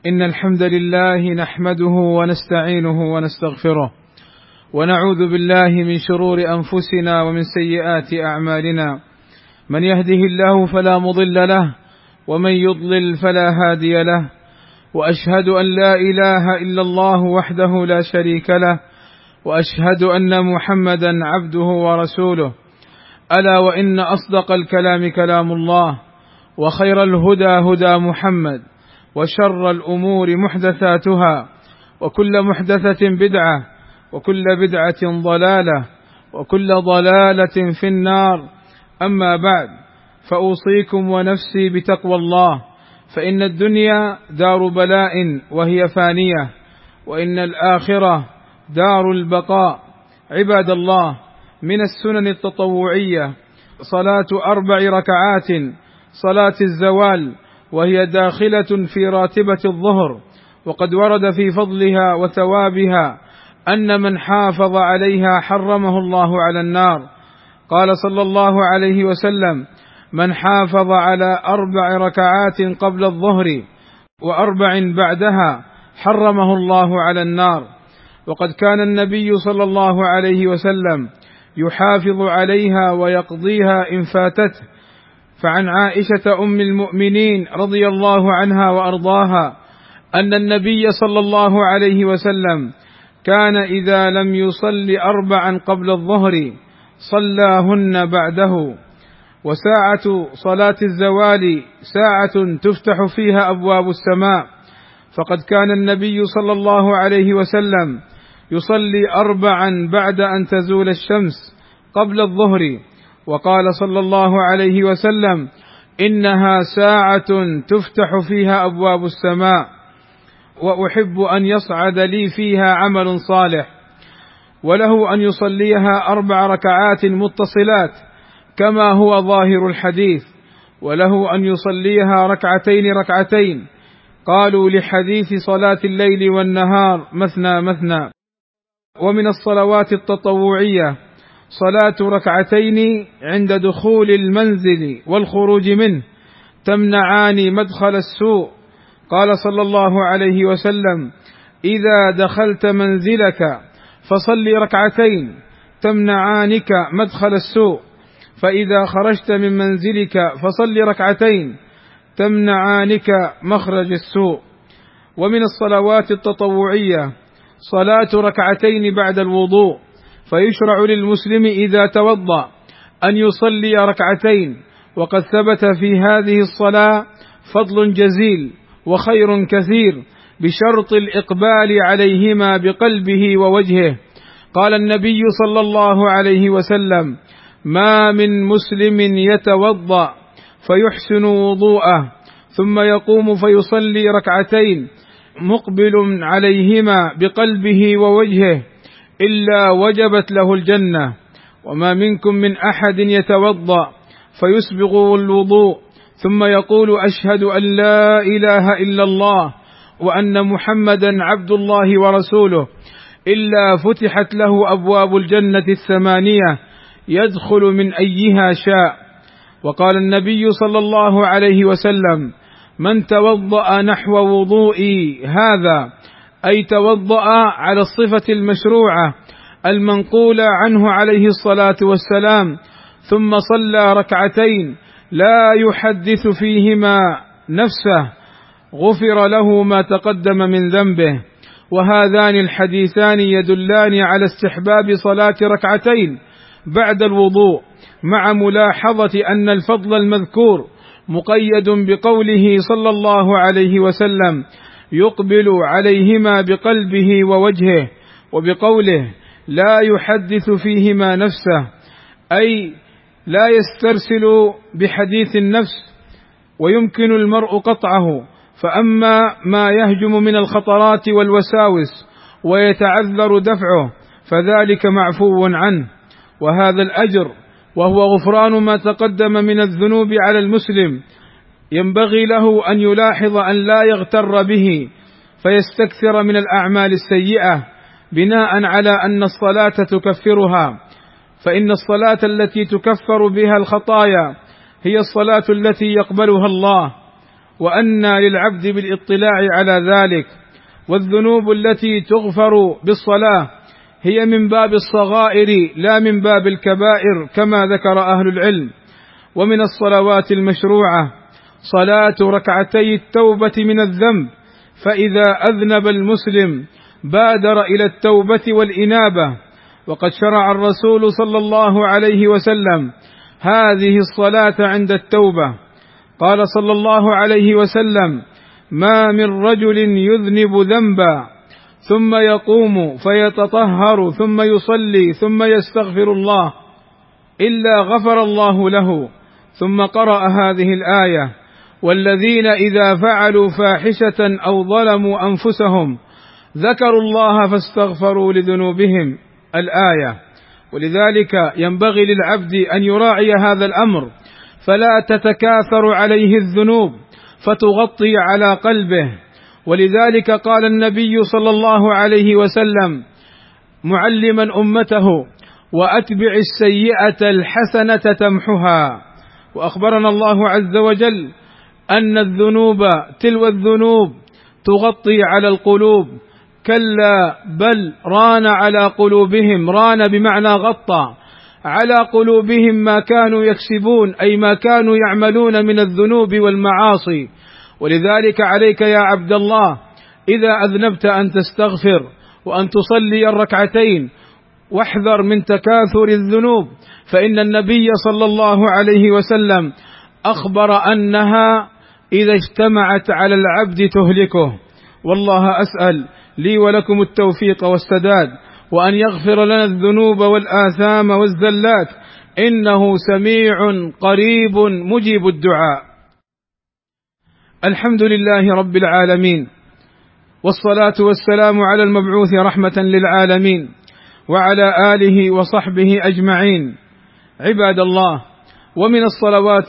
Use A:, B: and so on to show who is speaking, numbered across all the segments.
A: إن الحمد لله نحمده ونستعينه ونستغفره، ونعوذ بالله من شرور أنفسنا ومن سيئات أعمالنا. من يهده الله فلا مضل له، ومن يضلل فلا هادي له، وأشهد أن لا إله إلا الله وحده لا شريك له، وأشهد أن محمدا عبده ورسوله. ألا وإن أصدق الكلام كلام الله، وخير الهدى هدى محمد، وشر الأمور محدثاتها، وكل محدثة بدعة، وكل بدعة ضلالة، وكل ضلالة في النار. أما بعد، فأوصيكم ونفسي بتقوى الله، فإن الدنيا دار بلاء وهي فانية، وإن الآخرة دار البقاء. عباد الله، من السنن التطوعية صلاة 4 ركعات صلاة الزوال، وهي داخلة في راتبة الظهر، وقد ورد في فضلها وثوابها أن من حافظ عليها حرمه الله على النار. قال صلى الله عليه وسلم: من حافظ على 4 ركعات قبل الظهر و4 بعدها حرمه الله على النار. وقد كان النبي صلى الله عليه وسلم يحافظ عليها ويقضيها إن فاتته. فعن عائشة أم المؤمنين رضي الله عنها وأرضاها أن النبي صلى الله عليه وسلم كان إذا لم يصل 4 قبل الظهر صلاهن بعده. وساعة صلاة الزوال ساعة تفتح فيها أبواب السماء، فقد كان النبي صلى الله عليه وسلم يصلي 4 بعد أن تزول الشمس قبل الظهر. وقال صلى الله عليه وسلم: إنها ساعة تفتح فيها أبواب السماء، وأحب أن يصعد لي فيها عمل صالح. وله أن يصليها 4 ركعات متصلات كما هو ظاهر الحديث، وله أن يصليها 2 ركعتين. قالوا: لحديث صلاة الليل والنهار مثنى مثنى. ومن الصلوات التطوعية صلاة 2 عند دخول المنزل والخروج منه، تمنعان مدخل السوء. قال صلى الله عليه وسلم: إذا دخلت منزلك فصل 2 تمنعانك مدخل السوء، فإذا خرجت من منزلك فصل 2 تمنعانك مخرج السوء. ومن الصلوات التطوعية صلاة 2 بعد الوضوء، فيشرع للمسلم إذا توضأ أن يصلي 2، وقد ثبت في هذه الصلاة فضل جزيل وخير كثير بشرط الإقبال عليهما بقلبه ووجهه. قال النبي صلى الله عليه وسلم: ما من مسلم يتوضأ فيحسن وضوءه ثم يقوم فيصلي 2 مقبل عليهما بقلبه ووجهه إلا وجبت له الجنة. وما منكم من أحد يتوضأ فيسبغ الوضوء ثم يقول: أشهد أن لا إله إلا الله وأن محمدا عبد الله ورسوله، إلا فتحت له أبواب الجنة 8 يدخل من أيها شاء. وقال النبي صلى الله عليه وسلم: من توضأ نحو وضوئي هذا، أي توضأ على الصفة المشروعة المنقولة عنه عليه الصلاة والسلام، ثم صلى 2 لا يحدث فيهما نفسه، غفر له ما تقدم من ذنبه. وهذان الحديثان يدلان على استحباب صلاة 2 بعد الوضوء، مع ملاحظة أن الفضل المذكور مقيد بقوله صلى الله عليه وسلم: يقبل عليهما بقلبه ووجهه، وبقوله لا يحدث فيهما نفسه، أي لا يسترسل بحديث النفس ويمكن المرء قطعه. فأما ما يهجم من الخطرات والوساوس ويتعذر دفعه فذلك معفو عنه. وهذا الأجر وهو غفران ما تقدم من الذنوب على المسلم ينبغي له أن يلاحظ أن لا يغتر به فيستكثر من الأعمال السيئة بناء على أن الصلاة تكفرها، فإن الصلاة التي تكفر بها الخطايا هي الصلاة التي يقبلها الله. وأنى للعبد بالاطلاع على ذلك. والذنوب التي تغفر بالصلاة هي من باب الصغائر لا من باب الكبائر كما ذكر أهل العلم. ومن الصلوات المشروعة صلاة ركعتي التوبة من الذنب، فإذا أذنب المسلم بادر إلى التوبة والإنابة. وقد شرع الرسول صلى الله عليه وسلم هذه الصلاة عند التوبة. قال صلى الله عليه وسلم: ما من رجل يذنب ذنبا ثم يقوم فيتطهر ثم يصلي ثم يستغفر الله إلا غفر الله له. ثم قرأ هذه الآية: والذين إذا فعلوا فاحشة أو ظلموا أنفسهم ذكروا الله فاستغفروا لذنوبهم، الآية. ولذلك ينبغي للعبد أن يراعي هذا الأمر، فلا تتكاثر عليه الذنوب فتغطي على قلبه. ولذلك قال النبي صلى الله عليه وسلم معلما أمته: وأتبع السيئة الحسنة تمحها. وأخبرنا الله عز وجل أن الذنوب تلو الذنوب تغطي على القلوب. كلا بل ران على قلوبهم، ران بمعنى غطى على قلوبهم ما كانوا يكسبون، أي ما كانوا يعملون من الذنوب والمعاصي. ولذلك عليك يا عبد الله إذا أذنبت أن تستغفر وأن تصلي الركعتين، واحذر من تكاثر الذنوب، فإن النبي صلى الله عليه وسلم أخبر أنها إذا اجتمعت على العبد تهلكه. والله أسأل لي ولكم التوفيق والسداد، وأن يغفر لنا الذنوب والآثام والزلات، إنه سميع قريب مجيب الدعاء. الحمد لله رب العالمين، والصلاة والسلام على المبعوث رحمة للعالمين وعلى آله وصحبه أجمعين. عباد الله، ومن الصلوات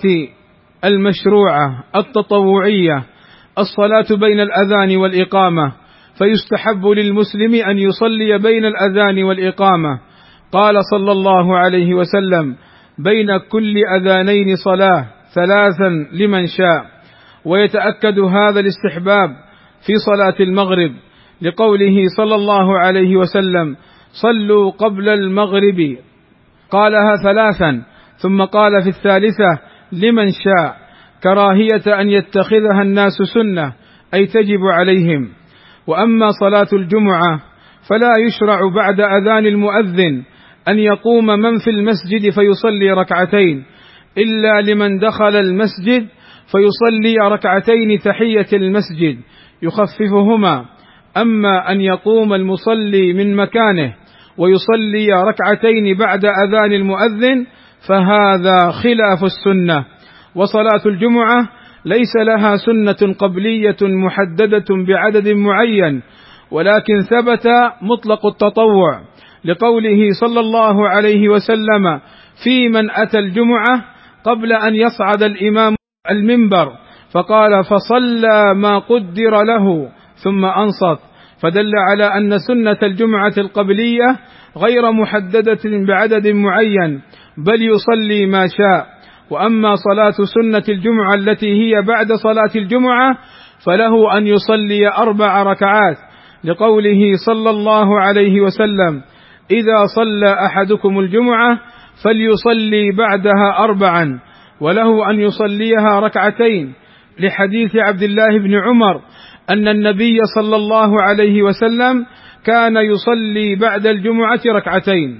A: المشروعة التطوعية الصلاة بين الأذان والإقامة، فيستحب للمسلم أن يصلي بين الأذان والإقامة. قال صلى الله عليه وسلم: بين كل أذانين صلاة، ثلاثا لمن شاء. ويتأكد هذا الاستحباب في صلاة المغرب لقوله صلى الله عليه وسلم: صلوا قبل المغرب، قالها ثلاثا، ثم قال في الثالثة: لمن شاء، كراهية أن يتخذها الناس سنة، أي تجب عليهم. وأما صلاة الجمعة فلا يشرع بعد أذان المؤذن أن يقوم من في المسجد فيصلي ركعتين، إلا لمن دخل المسجد فيصلي ركعتين تحية المسجد يخففهما. أما أن يقوم المصلي من مكانه ويصلي ركعتين بعد أذان المؤذن فهذا خلاف السنة. وصلاة الجمعة ليس لها سنة قبلية محددة بعدد معين، ولكن ثبت مطلق التطوع لقوله صلى الله عليه وسلم في من أتى الجمعة قبل أن يصعد الإمام المنبر فقال: فصلى ما قدر له ثم أنصت، فدل على أن سنة الجمعة القبلية غير محددة بعدد معين، بل يصلي ما شاء. وأما صلاة سنة الجمعة التي هي بعد صلاة الجمعة فله أن يصلي 4 ركعات لقوله صلى الله عليه وسلم: إذا صلى أحدكم الجمعة فليصلي بعدها 4، وله أن يصليها ركعتين، لحديث عبد الله بن عمر أن النبي صلى الله عليه وسلم كان يصلي بعد الجمعة ركعتين.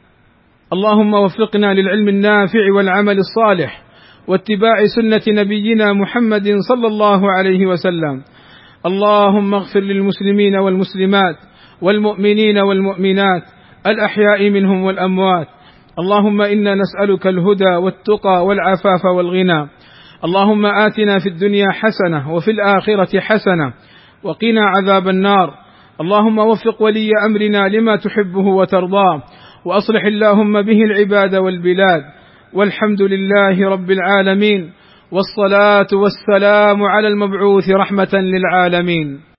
A: اللهم وفقنا للعلم النافع والعمل الصالح واتباع سنة نبينا محمد صلى الله عليه وسلم. اللهم اغفر للمسلمين والمسلمات والمؤمنين والمؤمنات الأحياء منهم والأموات. اللهم إنا نسألك الهدى والتقى والعفاف والغنى. اللهم آتنا في الدنيا حسنة وفي الآخرة حسنة وقنا عذاب النار. اللهم وفق ولي أمرنا لما تحبه وترضاه، وأصلح اللهم به العباد والبلاد. والحمد لله رب العالمين، والصلاة والسلام على المبعوث رحمة للعالمين.